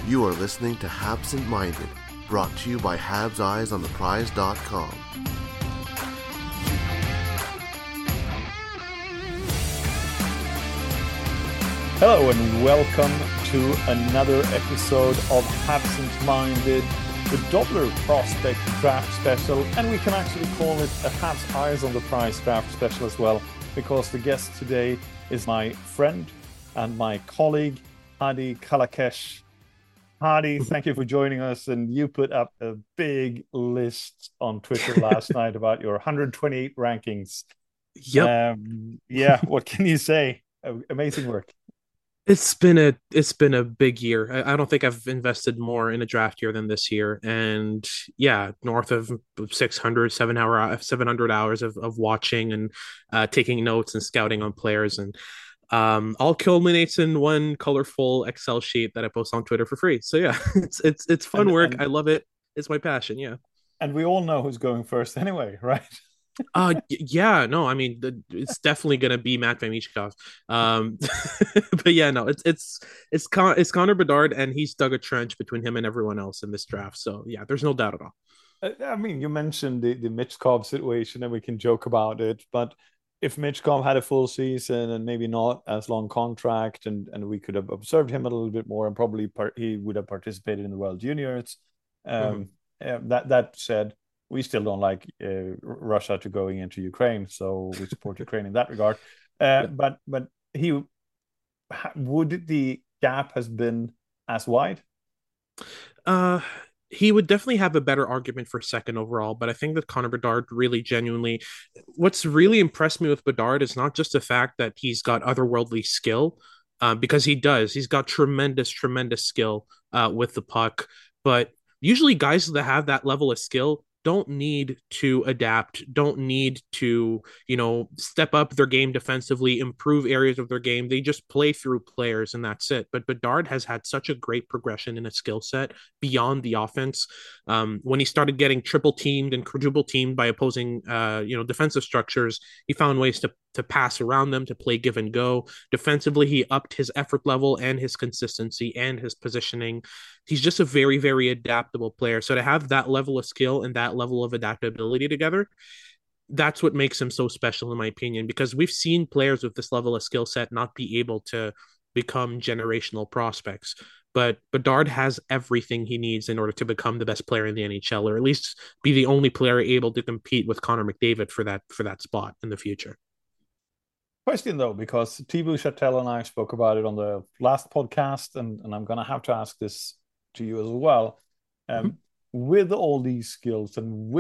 You are listening to Habsent Minded, brought to you by HabsEyesOnThePrize.com. Hello and welcome to another episode of Habsent Minded, the Doubler Prospect Draft Special, and we can actually call it a Habs Eyes on the Prize Draft Special as well, because the guest today is my friend and my colleague, Hadi Kalakesh. Hadi, thank you for joining us, and you put up a big list on Twitter last night about your 128 rankings. Yep. What can you say? Amazing work. It's been a big year. I don't think I've invested more in a draft year than this year. And yeah, north of 700 hours of watching and taking notes and scouting on players. And all culminates in one colorful Excel sheet that I post on Twitter for free. So yeah, it's fun work. I love it. It's my passion. Yeah. And we all know who's going first anyway, right? Yeah, no, I mean it's definitely gonna be Matvei Michkov. But yeah, no, it's Connor Bedard, and he's dug a trench between him and everyone else in this draft. So yeah, there's no doubt at all. I mean, you mentioned the Michkov situation, and we can joke about it, but if Michkov had a full season and maybe not as long contract, and we could have observed him a little bit more, and probably he would have participated in the World Juniors. That said, we still don't like Russia to going into Ukraine, so we support Ukraine in that regard. But would the gap has been as wide? He would definitely have a better argument for second overall, but I think that Connor Bedard really genuinely, what's really impressed me with Bedard is not just the fact that he's got otherworldly skill, because he does. He's got tremendous skill with the puck, but usually guys that have that level of skill don't need to adapt, don't need to, step up their game defensively, improve areas of their game. They just play through players and that's it. But Bedard has had such a great progression in a skill set beyond the offense. When he started getting triple teamed and quadruple teamed by opposing, defensive structures, he found ways to pass around them, to play give and go. Defensively, he upped his effort level and his consistency and his positioning. He's just a very, very adaptable player. So to have that level of skill and that level of adaptability together, that's what makes him so special, in my opinion, because we've seen players with this level of skill set not be able to become generational prospects. But Bedard has everything he needs in order to become the best player in the NHL, or at least be the only player able to compete with Connor McDavid for that spot in the future. Question though, because Thibaut Châtel and I spoke about it on the last podcast, and I'm going to have to ask this to you as well. With all these skills and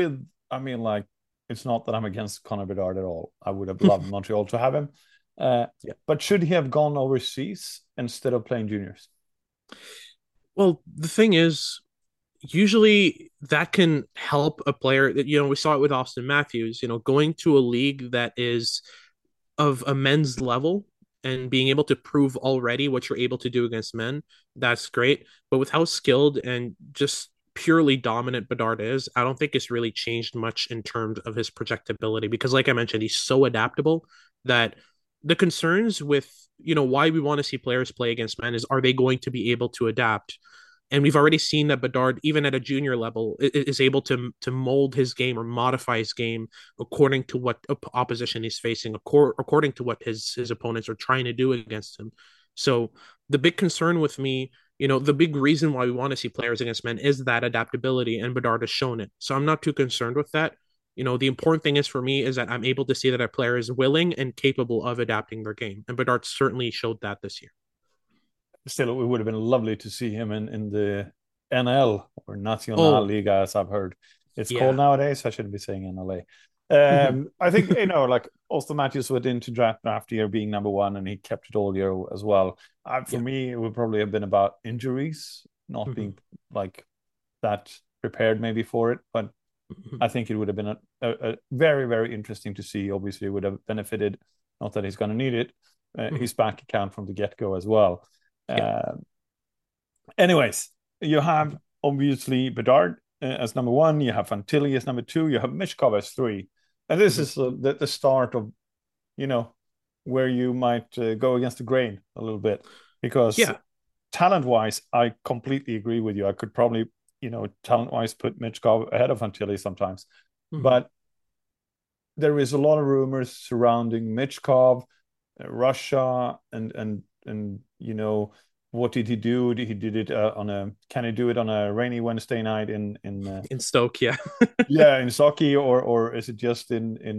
it's not that I'm against Connor Bedard at all. I would have loved Montreal to have him. But should he have gone overseas instead of playing juniors? Well, the thing is, usually that can help a player. That we saw it with Austin Matthews, going to a league that is of a men's level and being able to prove already what you're able to do against men, that's great. But with how skilled and just purely dominant Bedard is, I don't think it's really changed much in terms of his projectability, because like I mentioned, he's so adaptable that the concerns with, why we want to see players play against men is, are they going to be able to adapt? And we've already seen that Bedard, even at a junior level, is able to mold his game or modify his game according to what opposition he's facing, according to what his opponents are trying to do against him. So the big concern with me, the big reason why we want to see players against men is that adaptability, and Bedard has shown it. So I'm not too concerned with that. The important thing is for me is that I'm able to see that a player is willing and capable of adapting their game. And Bedard certainly showed that this year. Still, it would have been lovely to see him in the NL or National Liga, as I've heard it's called nowadays. I shouldn't be saying NLA. I think, like Austin Matthews went into draft year being number one, and he kept it all year as well. For me, it would probably have been about injuries, not being like that prepared maybe for it. But I think it would have been a very, very interesting to see. Obviously, it would have benefited, not that he's going to need it, his bank account from the get-go as well. Anyways, you have obviously Bedard as number one, you have Fantilli as number two, you have Michkov as three, and this is the start of where you might go against the grain a little bit, because talent-wise, I completely agree with you. I could probably, talent-wise, put Michkov ahead of Fantilli sometimes. But there is a lot of rumors surrounding Michkov, Russia, and what did he do? He did it Can he do it on a rainy Wednesday night in Stoke? Yeah, yeah, in Sochi, or is it just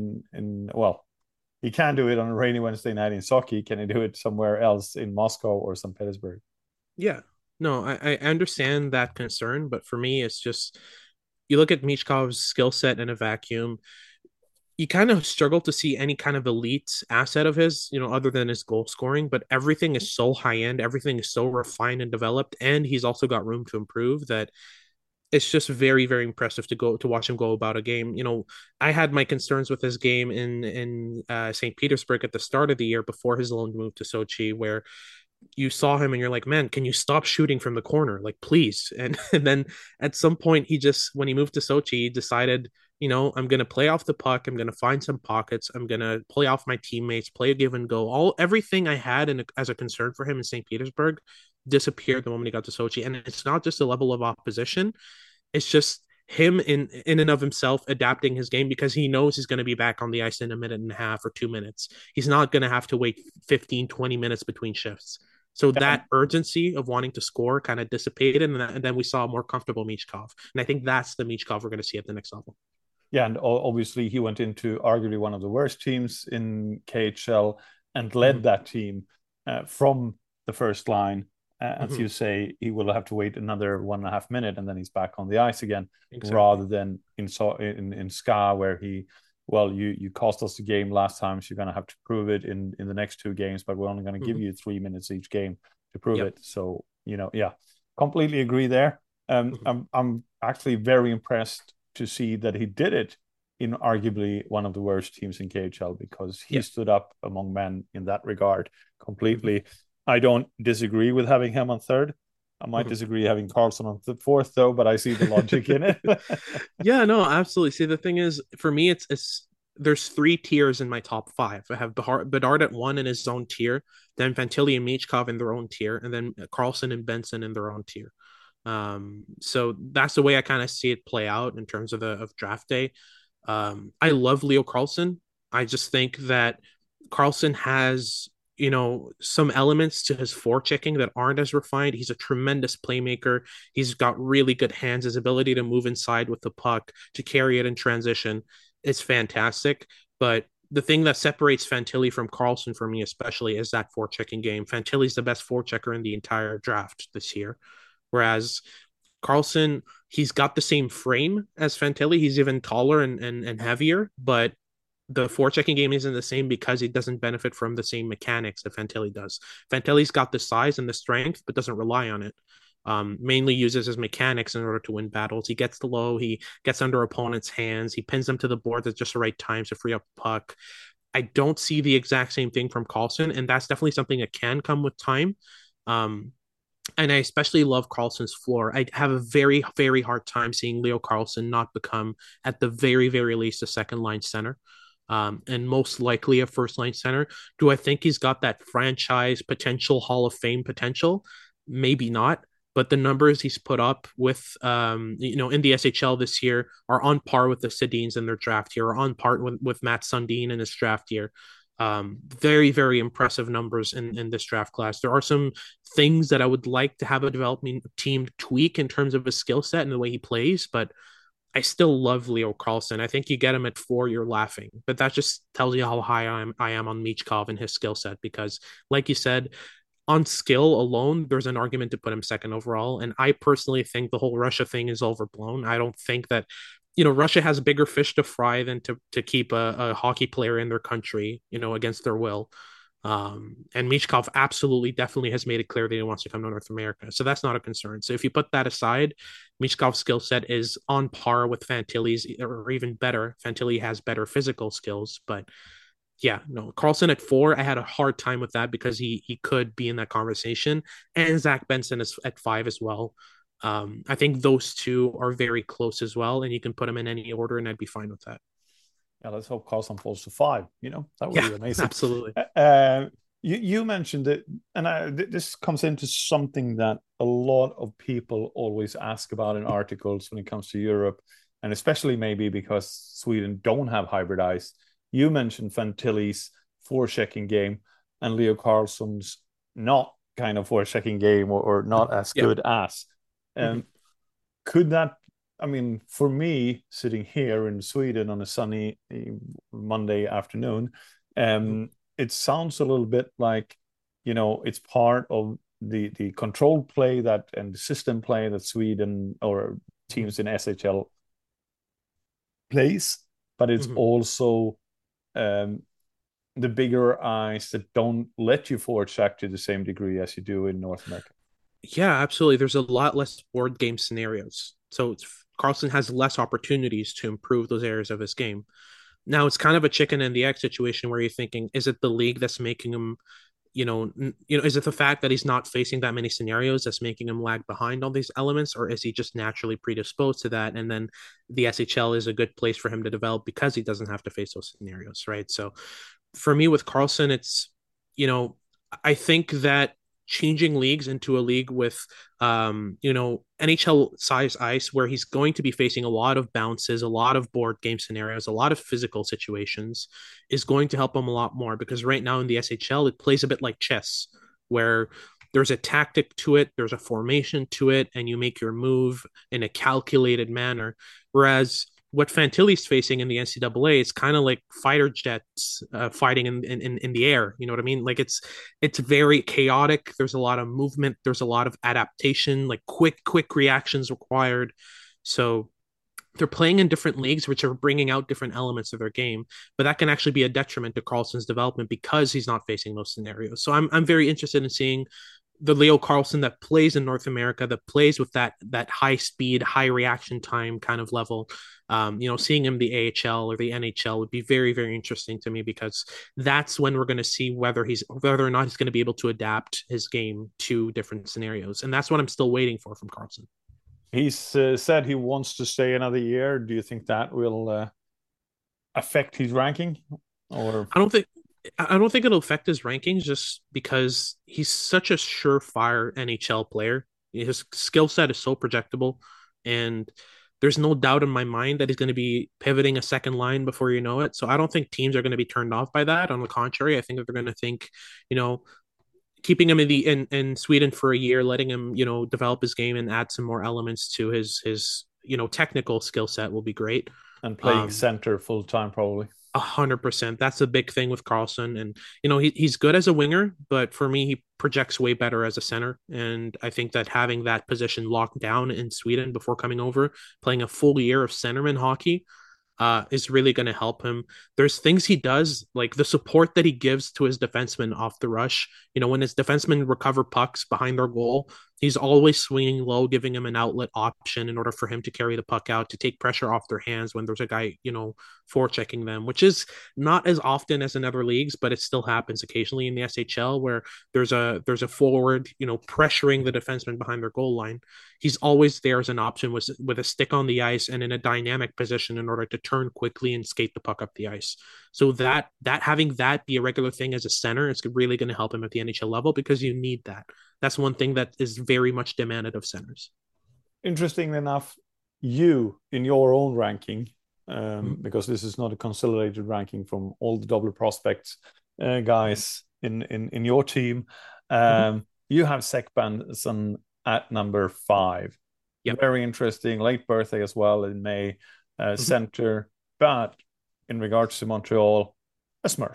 in well, he can do it on a rainy Wednesday night in Sochi. Can he do it somewhere else in Moscow or St. Petersburg? yeah. No, I understand that concern, but for me, it's just you look at Michkov's skill set in a vacuum. You kind of struggle to see any kind of elite asset of his, other than his goal scoring, but everything is so high end, everything is so refined and developed, and he's also got room to improve that it's just very, very impressive to watch him go about a game. I had my concerns with his game in St. Petersburg at the start of the year before his loan move to Sochi, where you saw him and you're like, man, can you stop shooting from the corner? Like, please. And then at some point, when he moved to Sochi, he decided, I'm going to play off the puck. I'm going to find some pockets. I'm going to play off my teammates, play a give and go. Everything I had as a concern for him in St. Petersburg disappeared the moment he got to Sochi. And it's not just a level of opposition. It's just him in and of himself adapting his game because he knows he's going to be back on the ice in a minute and a half or 2 minutes. He's not going to have to wait 15, 20 minutes between shifts. So that urgency of wanting to score kind of dissipated, and then we saw a more comfortable Michkov. And I think that's the Michkov we're going to see at the next level. Yeah, and obviously he went into arguably one of the worst teams in KHL and led that team from the first line. As you say, he will have to wait another 1.5 minutes, and then he's back on the ice again, rather than in SKA where you cost us the game last time, so you're going to have to prove it in the next 2 games, but we're only going to give you 3 minutes each game to prove it. So, yeah, completely agree there. I'm actually very impressed to see that he did it in arguably one of the worst teams in KHL, because he stood up among men in that regard completely. I don't disagree with having him on third. I might disagree having Karlsson on the fourth, though, but I see the logic in it. Yeah, no, absolutely. See, the thing is, for me, it's there's 3 tiers in my top 5. I have Bedard at 1 in his own tier, then Fantilli and Michkov in their own tier, and then Karlsson and Benson in their own tier. So that's the way I kind of see it play out in terms of draft day. I love Leo Carlsson. I just think that Carlsson has some elements to his forechecking that aren't as refined. He's a tremendous playmaker. He's got really good hands. His ability to move inside with the puck, to carry it in transition, is fantastic. But the thing that separates Fantilli from Carlsson for me especially is that forechecking game. Fantilli's the best forechecker in the entire draft this year. Whereas Carlsson, he's got the same frame as Fantilli. He's even taller and heavier, but the forechecking game isn't the same because he doesn't benefit from the same mechanics that Fantilli does. Fantilli's got the size and the strength, but doesn't rely on it. Mainly uses his mechanics in order to win battles. He gets low, he gets under opponents' hands, he pins them to the board at just the right times to free up the puck. I don't see the exact same thing from Carlsson, and that's definitely something that can come with time. And I especially love Carlsson's floor. I have a very, very hard time seeing Leo Carlsson not become, at the very, very least, a second line center. And most likely a first line center. Do I think he's got that franchise potential, Hall of Fame potential? Maybe not. But the numbers he's put up with, in the SHL this year are on par with the Sedins in their draft year, or on par with Matt Sundin in his draft year. Very, very impressive numbers in this draft class. There are some things that I would like to have a development team tweak in terms of his skill set and the way he plays, but I still love Leo Carlsson. I think you get him at 4, you're laughing. But that just tells you how high I am on Michkov and his skill set, because, like you said, on skill alone, there's an argument to put him second overall. And I personally think the whole Russia thing is overblown. I don't think that Russia has bigger fish to fry than to keep a hockey player in their country, against their will. And Michkov absolutely, definitely has made it clear that he wants to come to North America. So that's not a concern. So if you put that aside, Michkov's skill set is on par with Fantilli's, or even better. Fantilli has better physical skills, but yeah, no, Carlsson at 4, I had a hard time with that because he could be in that conversation. And Zach Benson is at 5 as well. I think those 2 are very close as well, and you can put them in any order, and I'd be fine with that. Yeah, let's hope Carlsson falls to 5. That would be amazing. Absolutely. You mentioned it, and this comes into something that a lot of people always ask about in articles when it comes to Europe, and especially maybe because Sweden don't have hybrid ice. You mentioned Fantilli's forechecking game and Leo Carlsson's not kind of forechecking game, or not as Yeah. good as. Mm-hmm. Um, could that? I mean, for me, sitting here in Sweden on a sunny Monday afternoon, it sounds a little bit like, it's part of the controlled play that and the system play that Sweden or Mm-hmm. teams in SHL plays, but it's Mm-hmm. also um, the bigger eyes that don't let you forward check to the same degree as you do in North America. Yeah, absolutely. There's a lot less board game scenarios. So Carlson has less opportunities to improve those areas of his game. Now it's kind of a chicken and the egg situation where you're thinking, is it the league that's making him, is it the fact that he's not facing that many scenarios that's making him lag behind all these elements, or is he just naturally predisposed to that? And then the SHL is a good place for him to develop because he doesn't have to face those scenarios, right? So for me with Carlson, it's, you know, I think that changing leagues into a league with NHL size ice where he's going to be facing a lot of bounces, a lot of board game scenarios, a lot of physical situations is going to help him a lot more, because right now in the SHL it plays a bit like chess where there's a tactic to it, there's a formation to it, and you make your move in a calculated manner. Whereas what Fantilli's facing in the NCAA, it's kind of like fighter jets fighting in the air. You know what I mean? Like it's very chaotic. There's a lot of movement. There's a lot of adaptation, like quick reactions required. So they're playing in different leagues, which are bringing out different elements of their game. But that can actually be a detriment to Carlson's development because he's not facing those scenarios. So I'm very interested in seeing the Leo Carlsson that plays in North America, that plays with that high speed, high reaction time kind of level. Seeing him the AHL or the NHL would be very, very interesting to me, because that's when we're going to see whether or not he's going to be able to adapt his game to different scenarios, and that's what I'm still waiting for from Carlsson. He's said he wants to stay another year. Do you think that will affect his ranking? Or I don't think I don't think it'll affect his rankings just because he's such a surefire NHL player. His skill set is so projectable, and there's no doubt in my mind that he's going to be pivoting a second line before you know it. So I don't think teams are going to be turned off by that. On the contrary, I think that they're going to think, you know, keeping him in Sweden for a year, letting him, develop his game and add some more elements to his technical skill set will be great. and playing Um, center full time probably. 100%. That's a big thing with Carlson, and he's good as a winger, but for me, he projects way better as a center. And I think that having that position locked down in Sweden before coming over, playing a full year of centerman hockey, is really going to help him. There's things he does, like the support that he gives to his defensemen off the rush. When his defensemen recover pucks behind their goal, he's always swinging low, giving him an outlet option in order for him to carry the puck out, to take pressure off their hands when there's a guy, forechecking them, which is not as often as in other leagues, but it still happens occasionally in the SHL where there's a forward, pressuring the defenseman behind their goal line. He's always there as an option with a stick on the ice and in a dynamic position in order to turn quickly and skate the puck up the ice. So that having that be a regular thing as a center is really going to help him at the NHL level, because you need that. That's one thing that is very much demanded of centers. Interestingly enough, you in your own ranking, Mm-hmm. because this is not a consolidated ranking from all the double prospects guys in your team, Mm-hmm. you have Sekban at number 5. Yep. Very interesting. Late birthday as well in May. Mm-hmm. Center, but in regards to Montreal, a Smurf.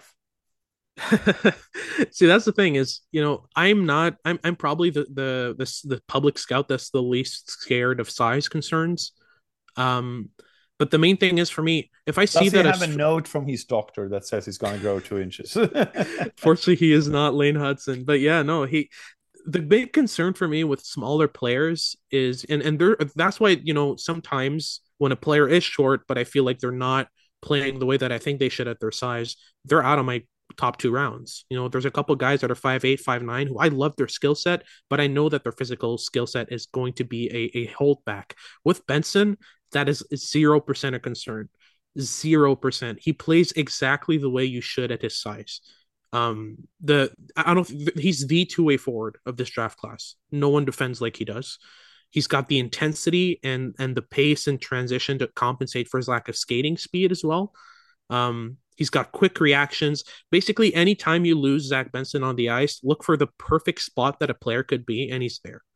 See, that's the thing is, I'm probably the public scout that's the least scared of size concerns. Um, but the main thing is for me, if I see Does he that have a note from his doctor that says he's going to grow 2 inches? fortunately he is not Lane Hudson, but yeah, no, the big concern for me with smaller players is, and there, that's why, sometimes when a player is short, but I feel like they're not playing the way that I think they should at their size, they're out of my top 2 rounds. There's a couple guys that are 5'8", 5'9", who I love their skill set, but I know that their physical skill set is going to be a holdback. With Benson, that is 0% a concern. 0%. He plays exactly the way you should at his size. He's the two-way forward of this draft class. No one defends like he does. He's got the intensity and the pace and transition to compensate for his lack of skating speed as well. He's got quick reactions. Basically, anytime you lose Zach Benson on the ice, look for the perfect spot that a player could be, and he's there.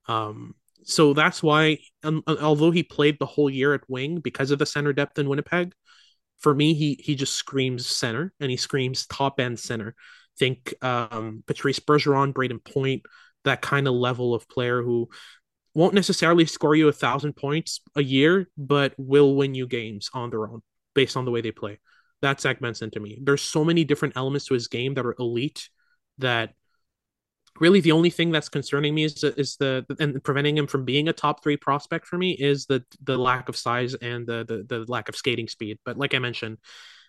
So that's why, although he played the whole year at wing because of the center depth in Winnipeg, for me, he just screams center, and he screams top end center. Think Patrice Bergeron, Braden Point, that kind of level of player who won't necessarily score you 1,000 points a year, but will win you games on their own based on the way they play. That's Zach Benson to me. There's so many different elements to his game that are elite that really the only thing that's concerning me is and preventing him from being a top 3 prospect for me is the lack of size and the lack of skating speed. But like I mentioned,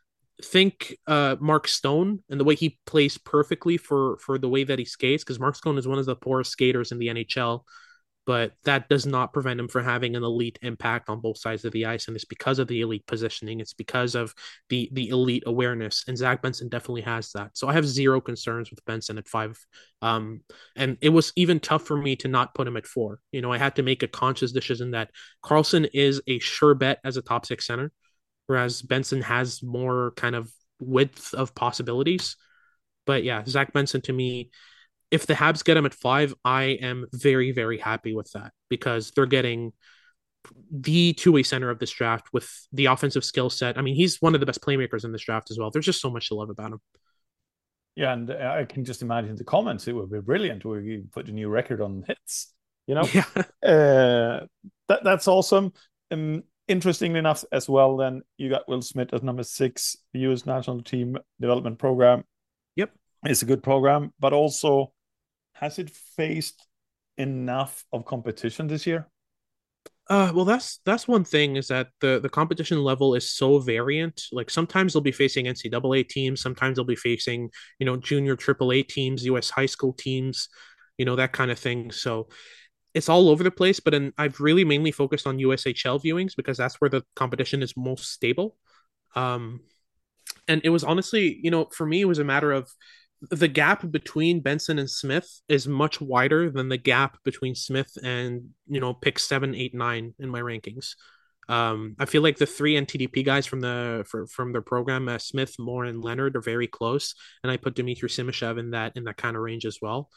think Mark Stone and the way he plays perfectly for the way that he skates, because Mark Stone is one of the poorest skaters in the NHL. But that does not prevent him from having an elite impact on both sides of the ice. And it's because of the elite positioning. It's because of the elite awareness. And Zach Benson definitely has that. So I have zero concerns with Benson at 5. And it was even tough for me to not put him at 4. You know, I had to make a conscious decision that Karlsson is a sure bet as a top 6 center, whereas Benson has more kind of width of possibilities. But yeah, Zach Benson to me, if the Habs get him at 5, I am very, very happy with that because they're getting the two-way center of this draft with the offensive skill set. I mean, he's one of the best playmakers in this draft as well. There's just so much to love about him. Yeah, and I can just imagine the comments. It would be brilliant. We put a new record on hits, you know? Yeah. That's awesome. Interestingly enough as well, then you got Will Smith at number 6, the U.S. National Team Development Program. Yep. It's a good program, but also has it faced enough of competition this year? Well, that's one thing is that the competition level is so variant. Like sometimes they'll be facing NCAA teams, sometimes they'll be facing, you know, junior AAA teams, US high school teams, you know, that kind of thing. So it's all over the place, but I've really mainly focused on USHL viewings because that's where the competition is most stable. And it was honestly, you know, for me, it was a matter of the gap between Benson and Smith is much wider than the gap between Smith and, you know, pick 7, 8, 9 in my rankings. I feel like the 3 NTDP guys from their program, Smith, Moore, and Leonard, are very close, and I put Dmitry Simashev in that kind of range as well.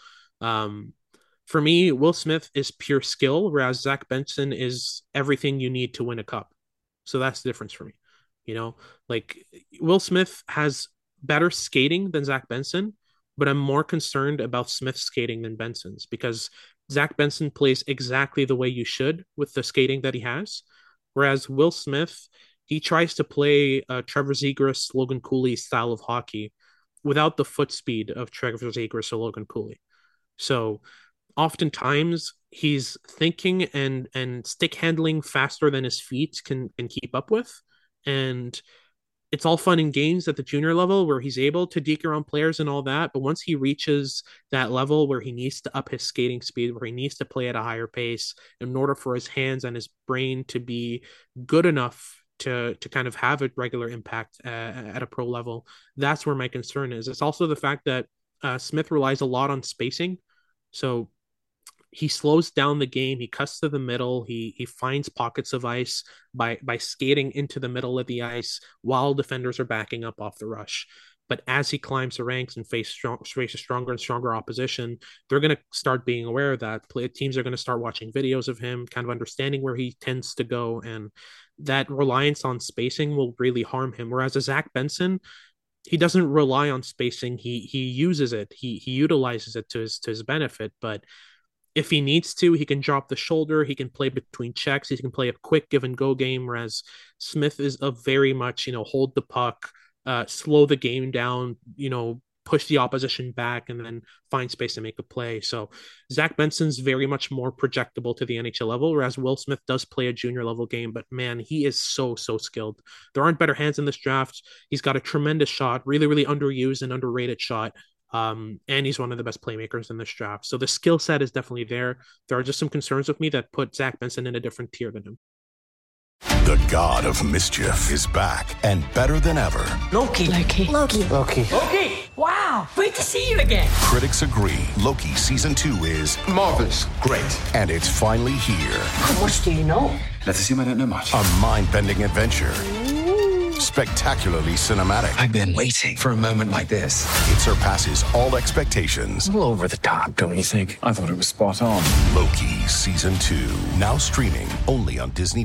For me, Will Smith is pure skill, whereas Zach Benson is everything you need to win a cup. So that's the difference for me. You know, like Will Smith has better skating than Zach Benson, but I'm more concerned about Smith's skating than Benson's because Zach Benson plays exactly the way you should with the skating that he has. Whereas Will Smith, he tries to play Trevor Zegras, Logan Cooley style of hockey without the foot speed of Trevor Zegras or Logan Cooley. So oftentimes he's thinking and stick handling faster than his feet can keep up with. And it's all fun and games at the junior level where he's able to deke around players and all that. But once he reaches that level where he needs to up his skating speed, where he needs to play at a higher pace in order for his hands and his brain to be good enough to kind of have a regular impact at a pro level, that's where my concern is. It's also the fact that Smith relies a lot on spacing. So he slows down the game. He cuts to the middle. He finds pockets of ice by skating into the middle of the ice while defenders are backing up off the rush. But as he climbs the ranks and faces stronger and stronger opposition, they're going to start being aware of that. Teams are going to start watching videos of him, kind of understanding where he tends to go. And that reliance on spacing will really harm him. Whereas a Zach Benson, he doesn't rely on spacing. He uses it. He utilizes it to his benefit. But if he needs to, he can drop the shoulder. He can play between checks. He can play a quick give and go game. Whereas Smith is a very much, you know, hold the puck, slow the game down, you know, push the opposition back and then find space to make a play. So Zach Benson's very much more projectable to the NHL level, whereas Will Smith does play a junior level game, but man, he is so skilled. There aren't better hands in this draft. He's got a tremendous shot, really, really underused and underrated shot. And he's one of the best playmakers in this draft. So the skill set is definitely there. There are just some concerns with me that put Zach Benson in a different tier than him. The God of Mischief is back and better than ever. Loki. Loki. Loki. Loki. Loki. Wow. Wow, great to see you again. Critics agree Loki Season 2 is marvelous, great. And it's finally here. How much do you know? Let's assume I don't know much. A mind-bending adventure. Spectacularly cinematic. I've been waiting for a moment like this. It surpasses all expectations. A little over the top, don't you think? I thought it was spot on. Loki Season 2, now streaming only on Disney+.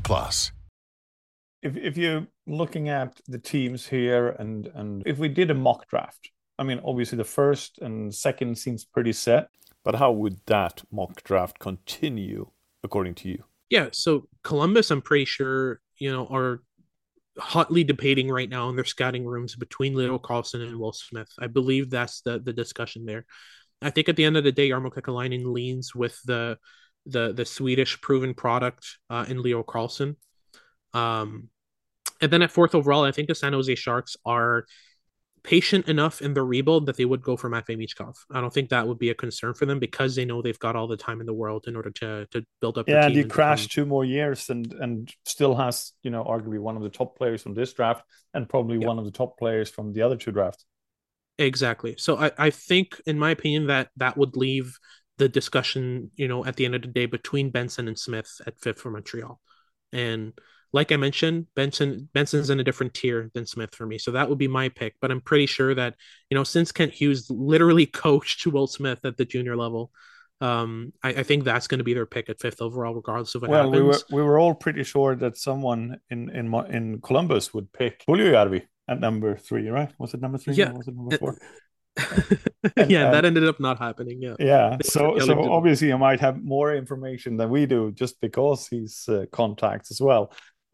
If you're looking at the teams here, and if we did a mock draft, I mean, obviously the first and second seems pretty set, but how would that mock draft continue according to you? Yeah, so Columbus, I'm pretty sure, are hotly debating right now in their scouting rooms between Leo Carlsson and Will Smith. I believe that's the discussion there. I think at the end of the day, Jarmo Kekalainen leans with the Swedish proven product in Leo Carlsson. And then at fourth overall, I think the San Jose Sharks are patient enough in their rebuild that they would go for Matvei Michkov. I don't think that would be a concern for them because they know they've got all the time in the world in order to build up. Yeah, and you crash 2 more years and still has, arguably one of the top players from this draft and probably one of the top players from the other 2 drafts. Exactly. So I think, in my opinion, that would leave the discussion, at the end of the day between Benson and Smith at fifth for Montreal. And like I mentioned, Benson's in a different tier than Smith for me. So that would be my pick. But I'm pretty sure that, since Kent Hughes literally coached Will Smith at the junior level, I think that's going to be their pick at fifth overall, regardless of what happens. We were all pretty sure that someone in Columbus would pick Puljujärvi at number 3, right? Was it number 3? Yeah. Or was it number 4? That ended up not happening. Yeah. So obviously you might have more information than we do just because he's contacts as well.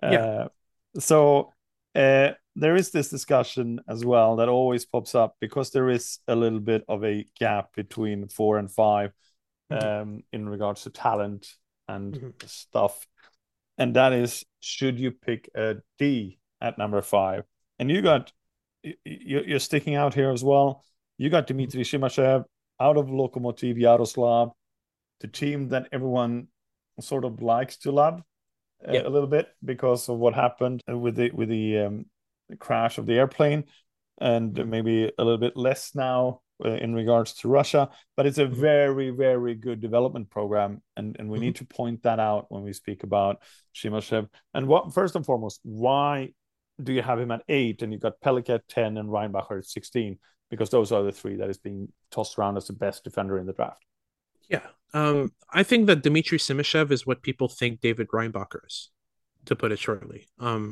So there is this discussion as well that always pops up because there is a little bit of a gap between 4 and 5 in regards to talent and stuff. And that is, should you pick a D at number 5? And you're sticking out here as well. You got Dmitry Simashev out of Lokomotiv Yaroslav, the team that everyone sort of likes to love a little bit because of what happened with the crash of the airplane, and maybe a little bit less now in regards to Russia. But it's a very, very good development program, and we need to point that out when we speak about Simashev. And first and foremost, why do you have him at 8 and you got Pelech at 10 and Reinbacher at 16? Because those are the 3 that is being tossed around as the best defender in the draft. Yeah. I think that Dmitry Simashev is what people think David Reinbacher is, to put it shortly.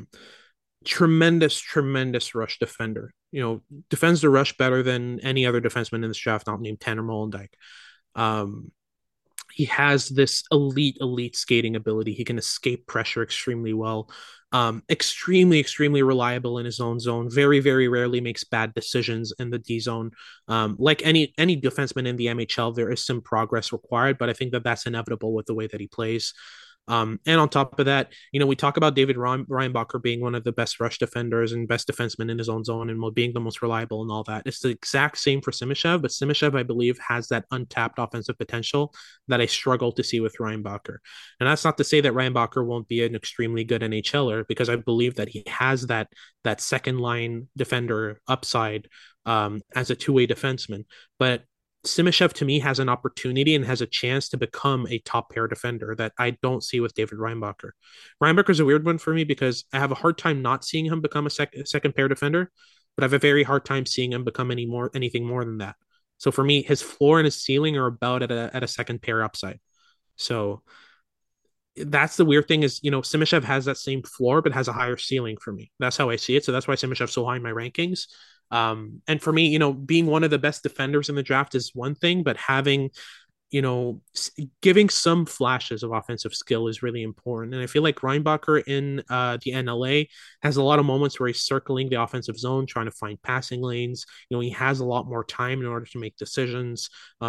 Tremendous rush defender. Defends the rush better than any other defenseman in this draft, not named Tanner Molendyk. He has this elite skating ability. He can escape pressure extremely well. Extremely reliable in his own zone. Very, very rarely makes bad decisions in the D zone. Like any defenseman in the MHL, there is some progress required, but I think that that's inevitable with the way that he plays. And on top of that, we talk about David Reinbacher being one of the best rush defenders and best defensemen in his own zone and being the most reliable and all that. It's the exact same for Simashev, but Simashev, I believe, has that untapped offensive potential that I struggle to see with Reinbacher. And that's not to say that Reinbacher won't be an extremely good NHLer, because I believe that he has that second line defender upside as a two-way defenseman. But Simashev, to me, has an opportunity and has a chance to become a top pair defender that I don't see with David Reinbacher. Reinbacher is a weird one for me because I have a hard time not seeing him become a second pair defender, but I have a very hard time seeing him become anything more than that. So for me, his floor and his ceiling are about at a second pair upside. So that's the weird thing is, Simashev has that same floor, but has a higher ceiling for me. That's how I see it. So that's why Simashev's so high in my rankings. And for me, being one of the best defenders in the draft is one thing, but having, giving some flashes of offensive skill is really important. And I feel like Reinbacher in the NLA has a lot of moments where he's circling the offensive zone, trying to find passing lanes. He has a lot more time in order to make decisions.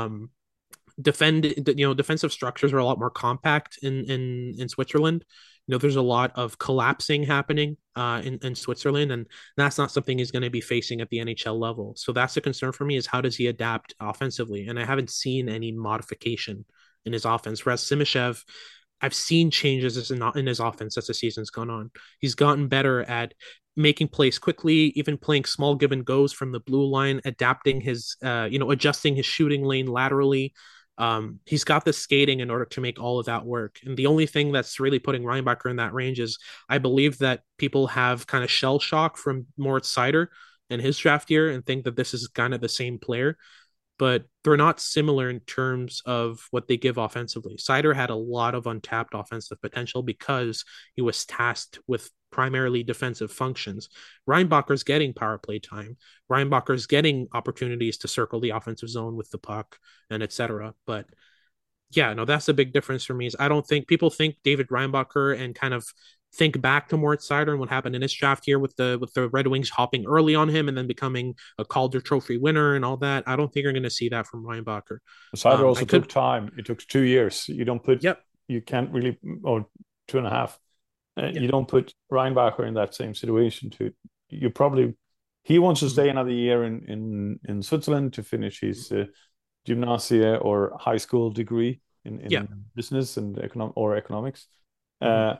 Defensive structures are a lot more compact in Switzerland. There's a lot of collapsing happening in Switzerland, and that's not something he's going to be facing at the NHL level. So that's the concern for me, is how does he adapt offensively? And I haven't seen any modification in his offense. Whereas Simashev, I've seen changes in his offense as the season's gone on. He's gotten better at making plays quickly, even playing small give and goes from the blue line, adapting his, adjusting his shooting lane laterally. He's got the skating in order to make all of that work. And the only thing that's really putting Reinbacher in that range is I believe that people have kind of shell shock from Moritz Seider in his draft year and think that this is kind of the same player, but they're not similar in terms of what they give offensively. Seider had a lot of untapped offensive potential because he was tasked with primarily defensive functions. Reinbacher's getting power play time. Reinbacher's getting opportunities to circle the offensive zone with the puck and etc. But yeah, no, that's a big difference for me. Is I don't think people think David Reinbacher and kind of think back to Moritz Seider and what happened in his draft year with the Red Wings hopping early on him and then becoming a Calder Trophy winner and all that. I don't think you're going to see that from Reinbacher. Seider also took time. It took 2 years. You don't put. Yep. You can't really, or 2.5. You don't put Reinbacher in that same situation. He wants to stay another year in Switzerland to finish his gymnasia or high school degree in business and economics. And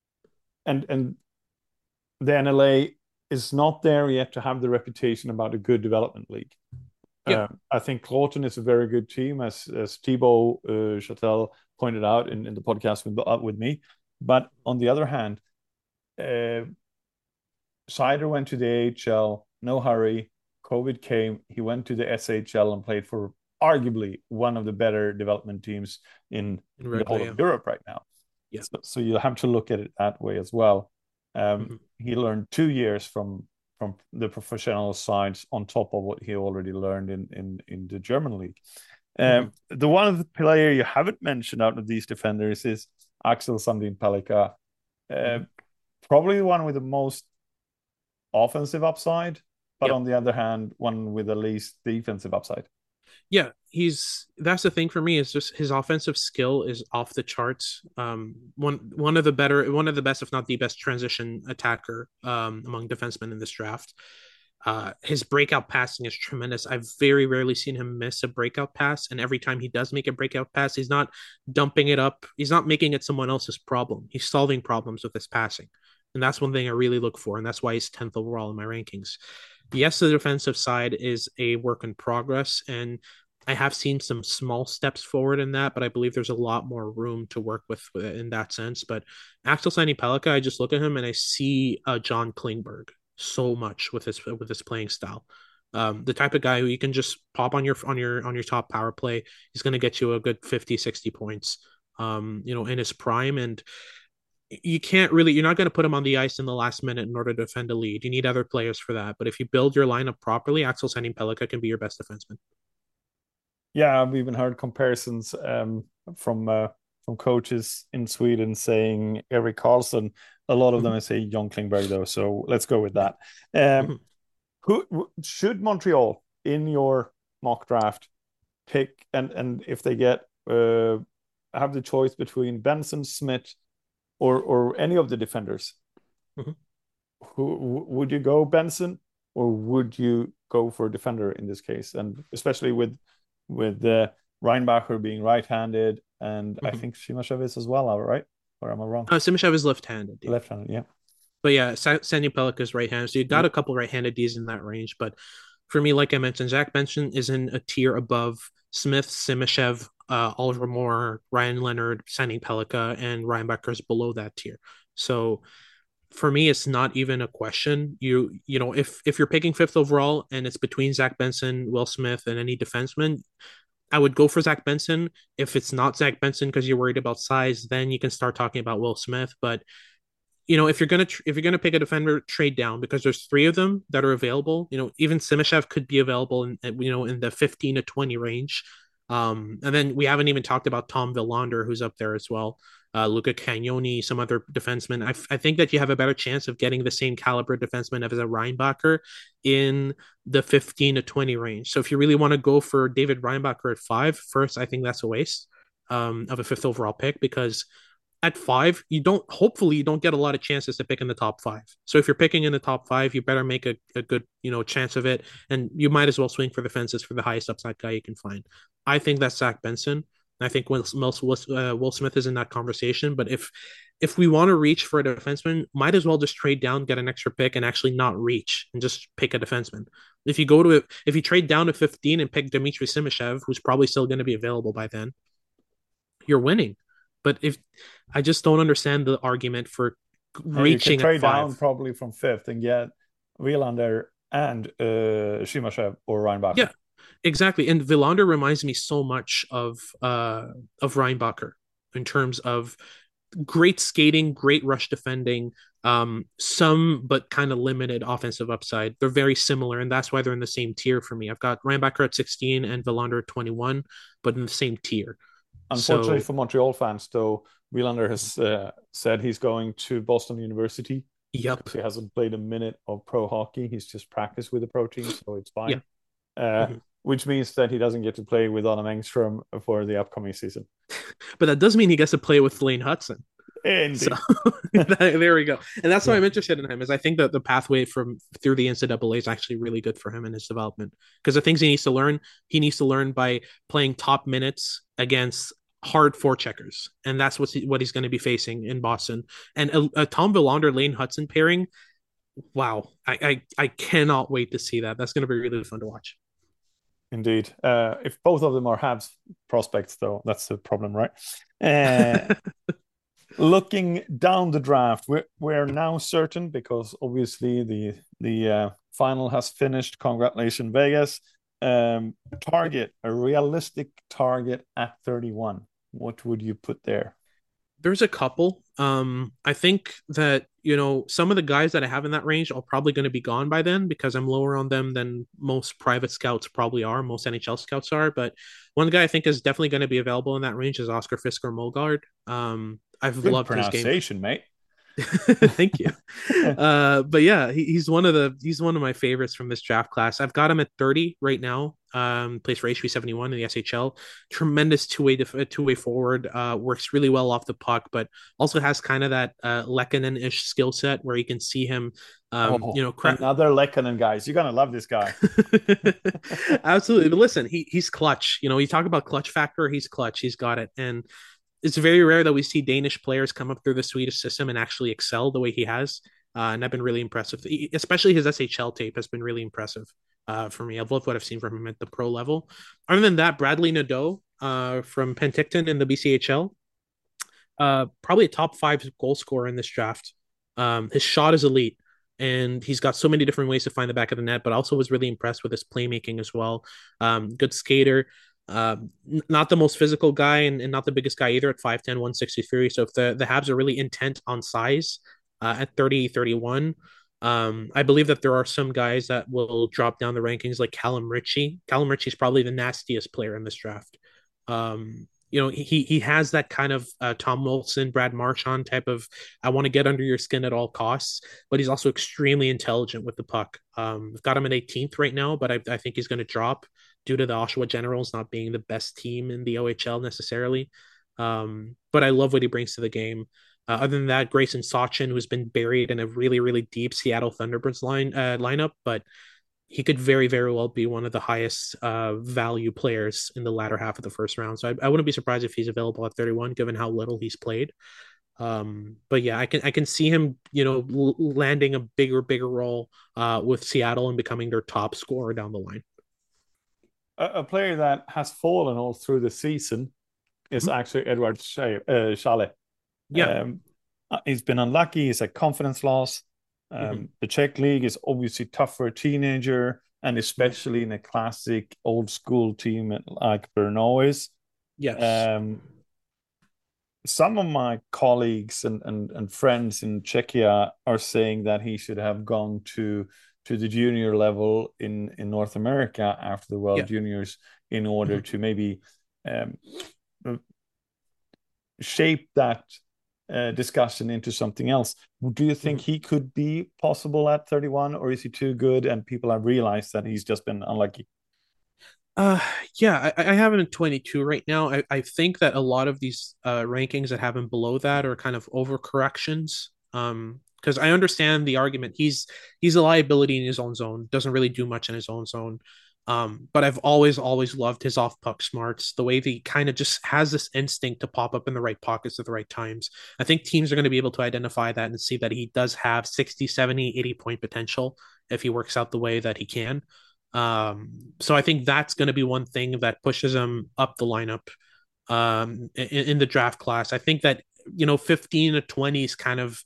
the NLA is not there yet to have the reputation about a good development league. I think Cloton is a very good team, as Thibaut Châtel pointed out in the podcast with me. But on the other hand, Seider went to the AHL, no hurry. COVID came. He went to the SHL and played for arguably one of the better development teams in the whole of Europe right now. Yeah. So you have to look at it that way as well. He learned 2 years from the professional side on top of what he already learned in the German league. The one of the player you haven't mentioned out of these defenders is Axel Sandin Pellikka. Probably the one with the most offensive upside, but on the other hand, one with the least defensive upside. Yeah, that's the thing for me is just his offensive skill is off the charts. One of the best, if not the best, transition attacker among defensemen in this draft. His breakout passing is tremendous. I've very rarely seen him miss a breakout pass, and every time he does make a breakout pass, he's not dumping it up. He's not making it someone else's problem. He's solving problems with his passing, and that's one thing I really look for, and that's why he's 10th overall in my rankings. Yes, the defensive side is a work in progress, and I have seen some small steps forward in that, but I believe there's a lot more room to work with in that sense. But Axel Sandin Pellikka, I just look at him and I see John Klingberg so much with his playing style. The type of guy who you can just pop on your top power play. He's going to get you a good 50, 60 points, in his prime. And you're not going to put him on the ice in the last minute in order to defend a lead. You need other players for that. But if you build your lineup properly, Axel Sandin Pellikka can be your best defenseman. Yeah, I've even heard comparisons from coaches in Sweden saying Erik Karlsson. A lot of them I say John Klingberg though, so let's go with that. Who should Montreal in your mock draft pick, and if they get have the choice between Benson, Smith, or any of the defenders? Who would you go, Benson, or would you go for a defender in this case? And especially with Reinbacher being right-handed, and I think Simashev is as well, right? Or am I wrong? Simashev is left-handed. Yeah. Left-handed, yeah. But yeah, Sandin Pellikka is right-handed, so you got a couple right-handed Ds in that range. But for me, like I mentioned, Zach Benson is in a tier above Smith, Simashev, Oliver Moore, Ryan Leonard, Sandin Pellikka, and Reinbacher is below that tier. So for me, it's not even a question. If you're picking 5th overall and it's between Zach Benson, Will Smith, and any defenseman, I would go for Zach Benson. If it's not Zach Benson because you're worried about size, then you can start talking about Will Smith. But if you're gonna pick a defender, trade down because there's 3 of them that are available. Even Simashev could be available in the 15 to 20 range. And then we haven't even talked about Tom Willander, who's up there as well. Luca Cagnoni, some other defensemen. I think that you have a better chance of getting the same caliber defenseman as a Reinbacher in the 15 to 20 range. So if you really want to go for David Reinbacher at 5, first, I think that's a waste of a 5th overall pick, because at 5, you don't get a lot of chances to pick in the top 5. So if you're picking in the top 5, you better make a good, chance of it. And you might as well swing for the fences for the highest upside guy you can find. I think that's Zach Benson. I think Will Smith is in that conversation. But if we want to reach for a defenseman, might as well just trade down, get an extra pick, and actually not reach and just pick a defenseman. If you trade down to 15 and pick Dmitry Simashev, who's probably still going to be available by then, you're winning. But if I just don't understand the argument for reaching trade at 5. down probably from 5th and get Wielander and Simashev or Reinbacher. Yeah, exactly. And Wielander reminds me so much of Reinbacher in terms of great skating, great rush defending, some but kind of limited offensive upside. They're very similar, and that's why they're in the same tier for me. I've got Reinbacher at 16 and Wielander at 21, but in the same tier. Unfortunately for Montreal fans, though, Wielander has said he's going to Boston University. Yep. He hasn't played a minute of pro hockey. He's just practiced with the pro team, so it's fine. Yeah. Which means that he doesn't get to play with Adam Engstrom for the upcoming season. But that does mean he gets to play with Lane Hudson. Indeed. So there we go. And that's why I'm interested in him, is I think that the pathway through the NCAA is actually really good for him in his development. Because the things he needs to learn by playing top minutes against hard forecheckers. And that's what he's going to be facing in Boston. And a Tom Wielander, Lane Hudson pairing, wow. I cannot wait to see that. That's going to be really fun to watch. Indeed. If both of them are Habs prospects, though, that's the problem, right? Looking down the draft, we're now certain, because obviously the final has finished. Congratulations, Vegas. Target, a realistic target at 31. What would you put there? There's a couple. I think that, some of the guys that I have in that range are probably going to be gone by then, because I'm lower on them than most private scouts probably are, most NHL scouts are. But one guy I think is definitely going to be available in that range is Oscar Fisker-Molgaard. I've Good loved his pronunciation, mate. Thank you. But yeah, he's one of my favorites from this draft class. I've got him at 30 right now. Plays for HV71 in the SHL. Tremendous two-way forward. Works really well off the puck, but also has kind of that Lehkonen-ish skill set where you can see him. Another Lehkonen, guys. You're gonna love this guy. Absolutely. But listen, he's clutch. You talk about clutch factor. He's clutch. He's got it. And it's very rare that we see Danish players come up through the Swedish system and actually excel the way he has. And I've been really impressed with, especially his SHL tape has been really impressive for me. I've loved what I've seen from him at the pro level. Other than that, Bradley Nadeau from Penticton in the BCHL, probably a top 5 goal scorer in this draft. His shot is elite, and he's got so many different ways to find the back of the net, but also was really impressed with his playmaking as well. Good skater. Not the most physical guy and not the biggest guy either at 5'10", 163. So if the Habs are really intent on size at 30, 31, I believe that there are some guys that will drop down the rankings, like Callum Ritchie. Callum Ritchie is probably the nastiest player in this draft. He has that kind of Tom Wilson, Brad Marchand type of, I want to get under your skin at all costs, but he's also extremely intelligent with the puck. I've got him at 18th right now, but I think he's going to drop due to the Oshawa Generals not being the best team in the OHL necessarily. But I love what he brings to the game. Other than that, Grayson Sachin, who's been buried in a really, really deep Seattle Thunderbirds lineup, but he could very, very well be one of the highest value players in the latter half of the first round. So I wouldn't be surprised if he's available at 31, given how little he's played. But yeah, I can see him, landing a bigger role with Seattle and becoming their top scorer down the line. A player that has fallen all through the season is actually Edward Chalet. Yeah. He's been unlucky. He's a confidence loss. The Czech league is obviously tough for a teenager, and especially in a classic old school team like Brno is. Yes. Some of my colleagues and friends in Czechia are saying that he should have gone to the junior level in North America after the World Juniors in order to maybe shape that discussion into something else. Do you think he could be possible at 31, or is he too good and people have realized that he's just been unlucky? Yeah, I have him in 22 right now. I think that a lot of these rankings that have him below that are kind of overcorrections. Because I understand the argument. He's a liability in his own zone, doesn't really do much in his own zone. But I've always loved his off puck smarts, the way that he kind of just has this instinct to pop up in the right pockets at the right times. I think teams are going to be able to identify that and see that he does have 60, 70, 80 point potential if he works out the way that he can. So I think that's going to be one thing that pushes him up the lineup in the draft class. I think that 15 to 20 is kind of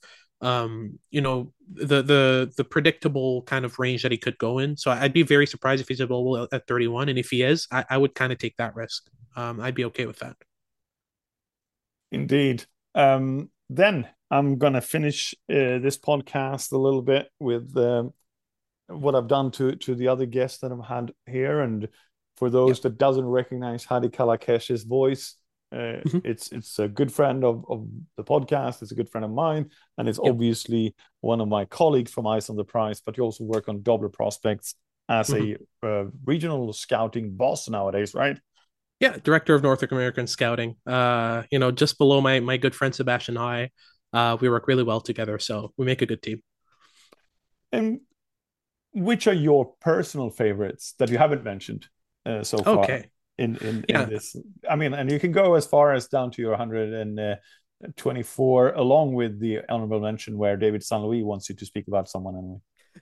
the predictable kind of range that he could go in. So I'd be very surprised if he's available at 31, and if he is, I would kind of take that risk. I'd be okay with that. Indeed. Then I'm gonna finish this podcast a little bit with what I've done to the other guests that I've had here, and for those that doesn't recognize Hadi Kalakesh's voice, it's a good friend of the podcast. It's a good friend of mine, and it's obviously one of my colleagues from Eyes on the Prize. But you also work on Dobler Prospects as a regional scouting boss nowadays, right? Yeah, director of North American Scouting. Just below my good friend Sebastian High. We work really well together, so we make a good team. And which are your personal favorites that you haven't mentioned so far? Okay. In this, I mean, and you can go as far as down to your 124, along with the honorable mention where David St. Louis wants you to speak about someone anyway.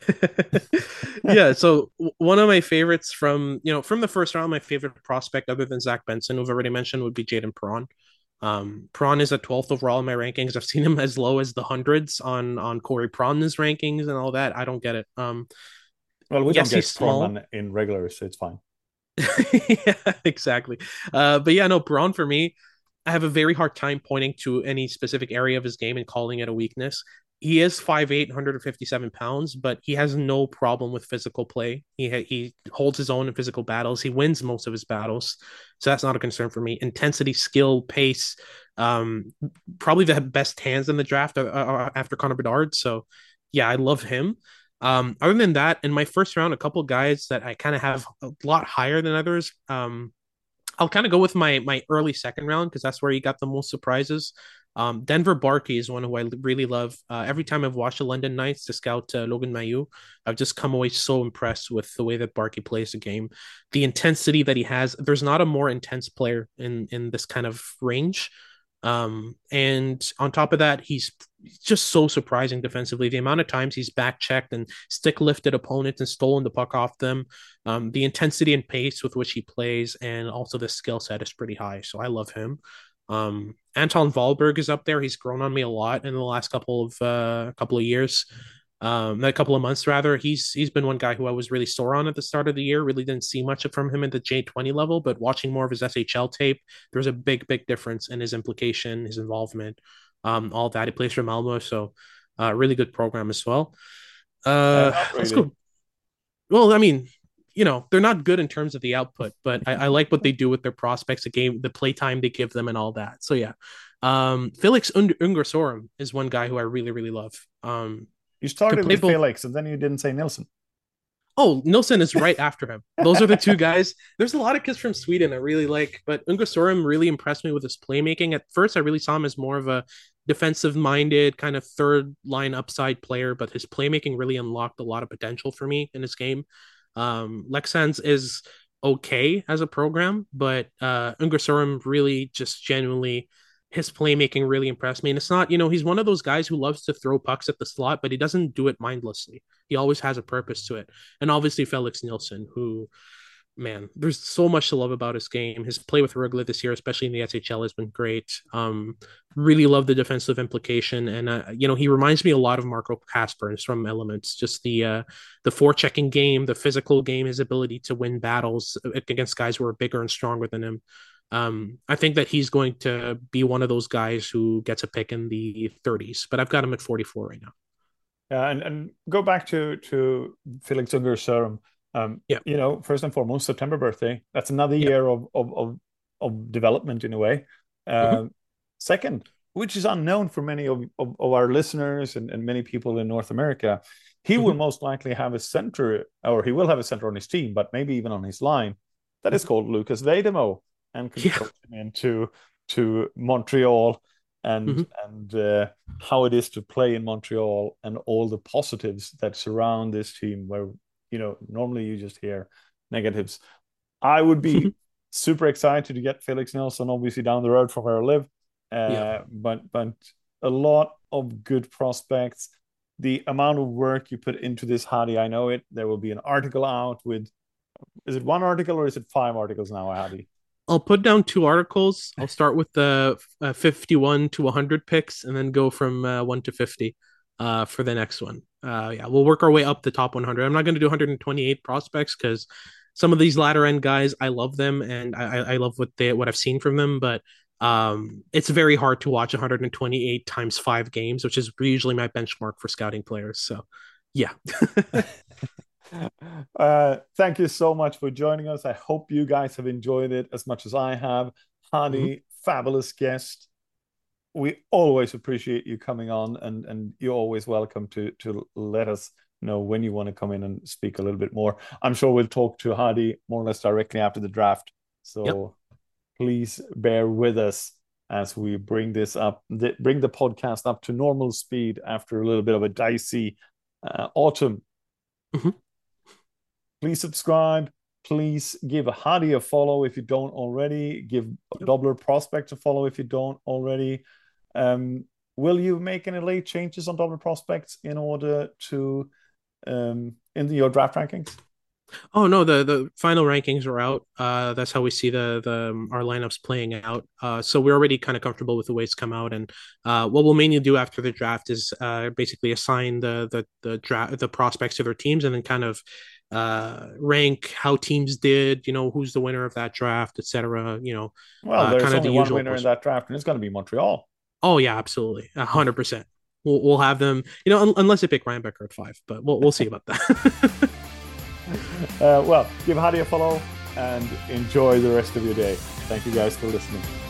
Yeah, so one of my favorites from the first round, my favorite prospect other than Zach Benson, who I've already mentioned, would be Jaden Perron. Perron is a 12th overall in my rankings. I've seen him as low as the hundreds on Corey Pron's rankings and all that. I don't get it. Well, we don't get Perron in regular, so it's fine. Yeah, exactly. But yeah, no, Perron for me, I have a very hard time pointing to any specific area of his game and calling it a weakness. He is 5'8", 157 pounds, but he has no problem with physical play. He holds his own in physical battles. He wins most of his battles, so that's not a concern for me. Intensity, skill, pace, probably the best hands in the draft after Connor Bedard. So yeah, I love him. Other than that, in my first round, a couple guys that I kind of have a lot higher than others. I'll kind of go with my early second round because that's where you got the most surprises. Denver Barkey is one who I really love. Every time I've watched the London Knights to scout Logan Mailloux, I've just come away so impressed with the way that Barkey plays the game, the intensity that he has. There's not a more intense player in this kind of range. And on top of that, he's just so surprising defensively. The amount of times he's back checked and stick lifted opponents and stolen the puck off them, the intensity and pace with which he plays, and also the skill set is pretty high. So I love him. Anton Wahlberg is up there. He's grown on me a lot in the last couple of years. A couple of months rather. He's been one guy who I was really sore on at the start of the year. Really didn't see much from him at the J20 level, but watching more of his SHL tape, there's a big difference in his implication, his involvement, all that. He plays for Malmo, so really good program as well. Let's go. Well, I mean, they're not good in terms of the output, but I like what they do with their prospects, the play time they give them and all that. So yeah. Felix Ungersorum is one guy who I really, really love. You started with Felix and then you didn't say Nilsson. Oh, Nilsson is right after him. Those are the two guys. There's a lot of kids from Sweden I really like, but Ungersorum really impressed me with his playmaking. At first, I really saw him as more of a defensive-minded kind of third-line upside player, but his playmaking really unlocked a lot of potential for me in his game. Leksands is okay as a program, but Ungersorum really just genuinely, his playmaking really impressed me. And it's not, he's one of those guys who loves to throw pucks at the slot, but he doesn't do it mindlessly. He always has a purpose to it. And obviously Felix Nilsson, who, man, there's so much to love about his game. His play with Rögle this year, especially in the SHL, has been great. Really love the defensive implication. And, he reminds me a lot of Marco Kasper from Elements, just the forechecking game, the physical game, his ability to win battles against guys who are bigger and stronger than him. I think that he's going to be one of those guys who gets a pick in the 30s, but I've got him at 44 right now. Yeah, and go back to Felix Ungersorum. First and foremost, September birthday. That's another year of development in a way. Second, which is unknown for many of our listeners and many people in North America, he will most likely have a center, or he will have a center on his team, but maybe even on his line. That is called Lucas Vejdemo, and can coach him into Montreal and how it is to play in Montreal and all the positives that surround this team, where normally you just hear negatives. I would be super excited to get Felix Nilsson, obviously, down the road from where I live. But a lot of good prospects. The amount of work you put into this, Hadi, I know it. There will be an article out with, is it 1 article or is it 5 articles now, Hadi? I'll put down 2 articles. I'll start with the 51 to 100 picks and then go from 1 to 50 for the next one. We'll work our way up the top 100. I'm not going to do 128 prospects because some of these latter end guys, I love them and I love what I've seen from them, but it's very hard to watch 128 times 5 games, which is usually my benchmark for scouting players. So, yeah. Thank you so much for joining us. I hope you guys have enjoyed it as much as I have. Hadi, fabulous guest. We always appreciate you coming on, and you're always welcome to let us know when you want to come in and speak a little bit more. I'm sure we'll talk to Hadi more or less directly after the draft. So please bear with us as we bring this up, bring the podcast up to normal speed after a little bit of a dicey autumn. Please subscribe. Please give Hadi a follow if you don't already. Give Doubler Prospect a follow if you don't already. Will you make any late changes on Doubler Prospects in order to in your draft rankings? Oh no, the final rankings are out. That's how we see the our lineups playing out. So we're already kind of comfortable with the way it's come out. And what we'll mainly do after the draft is basically assign the prospects to their teams and then kind of rank how teams did, who's the winner of that draft, etc. Well, there's only one winner in that draft, and it's going to be Montreal. Oh yeah, absolutely, 100%. We'll have them, unless they pick Ryan Becker at 5, but we'll see about that. Well, give Hadi a follow and enjoy the rest of your day. Thank you guys for listening.